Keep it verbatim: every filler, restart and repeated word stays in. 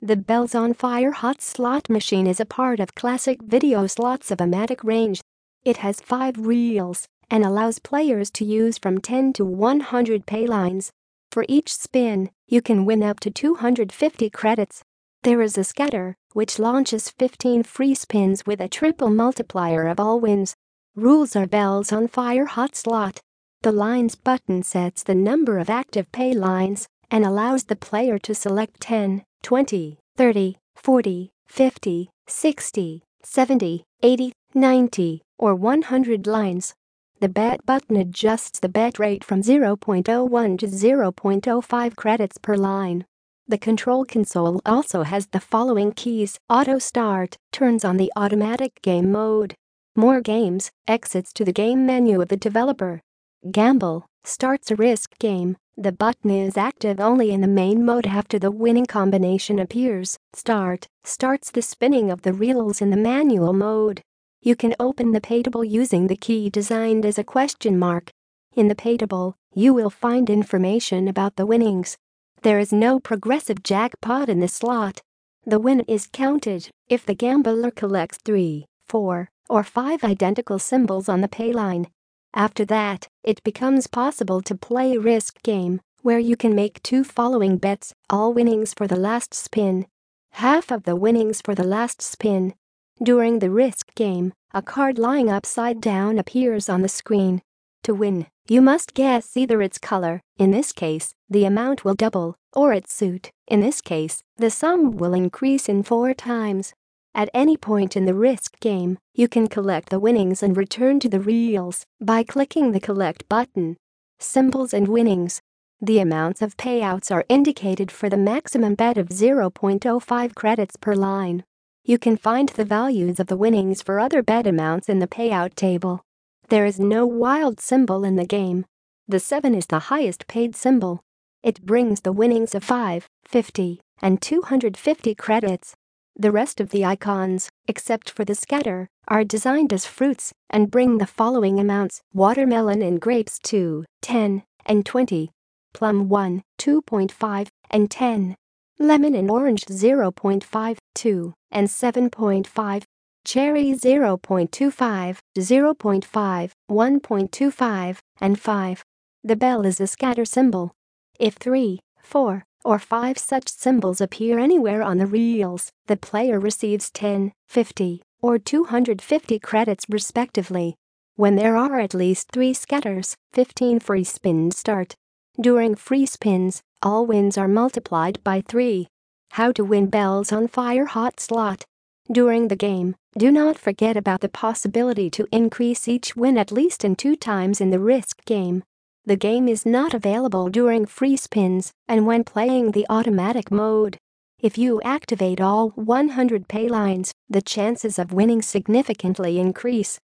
The Bells on Fire Hot Slot Machine is a part of classic video slots of Amatic range. It has five reels and allows players to use from ten to one hundred pay lines. For each spin, you can win up to two hundred fifty credits. There is a scatter, which launches fifteen free spins with a triple multiplier of all wins. Rules are Bells on Fire Hot Slot. The Lines button sets the number of active pay lines and allows the player to select ten, twenty, thirty, forty, fifty, sixty, seventy, eighty, ninety, or one hundred lines. The Bet button adjusts the bet rate from zero point zero one to zero point zero five credits per line. The control console also has the following keys: Auto Start turns on the automatic game mode. More Games exits to the game menu of the developer. Gamble starts a risk game. The button is active only in the main mode after the winning combination appears. Start starts the spinning of the reels in the manual mode. You can open the pay table using the key designed as a question mark. In the pay table, you will find information about the winnings. There is no progressive jackpot in the slot. The win is counted if the gambler collects three, four, or five identical symbols on the pay line. After that, it becomes possible to play a risk game, where you can make two following bets, all winnings for the last spin. Half of the winnings for the last spin. During the risk game, a card lying upside down appears on the screen. To win, you must guess either its color, in this case, the amount will double, or its suit, in this case, the sum will increase in four times. At any point in the risk game, you can collect the winnings and return to the reels by clicking the Collect button. Symbols and winnings. The amounts of payouts are indicated for the maximum bet of zero point zero five credits per line. You can find the values of the winnings for other bet amounts in the payout table. There is no wild symbol in the game. The seven is the highest paid symbol. It brings the winnings of five, fifty, and two hundred fifty credits. The rest of the icons, except for the scatter, are designed as fruits and bring the following amounts: watermelon and grapes two, ten, and twenty. Plum one, two point five, and ten. Lemon and orange zero point five, two, and seven point five. Cherry zero point two five, zero point five, one point two five, and five. The bell is a scatter symbol. If three, four, or five such symbols appear anywhere on the reels, the player receives ten, fifty, or two hundred fifty credits respectively. When there are at least three scatters, fifteen free spins start. During free spins, all wins are multiplied by three. How to win Bells on Fire Hot Slot. During the game, do not forget about the possibility to increase each win at least in two times in the risk game. The game is not available during free spins and when playing the automatic mode. If you activate all one hundred pay lines, the chances of winning significantly increase.